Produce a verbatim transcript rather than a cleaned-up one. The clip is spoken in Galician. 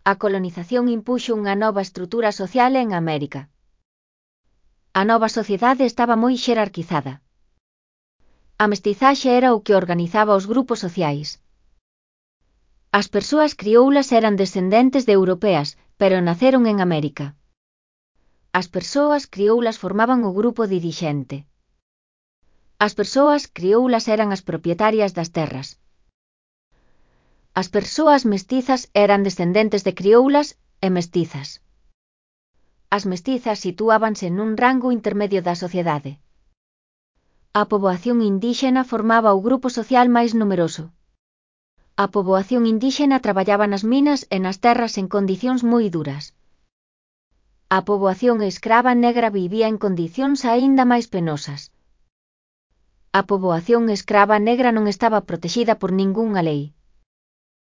A colonización impuxo unha nova estrutura social en América. A nova sociedade estaba moi xerarquizada. A mestizaxe era o que organizaba os grupos sociais. As persoas crioulas eran descendentes de europeas, pero naceron en América. As persoas crioulas formaban o grupo dirixente. As persoas crioulas eran as propietarias das terras. As persoas mestizas eran descendentes de crioulas e mestizas. As mestizas situábanse nun rango intermedio da sociedade. A poboación indíxena formaba o grupo social máis numeroso. A poboación indíxena traballaba nas minas e nas terras en condicións moi duras. A poboación escrava negra vivía en condicións aínda máis penosas. A poboación escrava negra non estaba protexida por ningunha lei.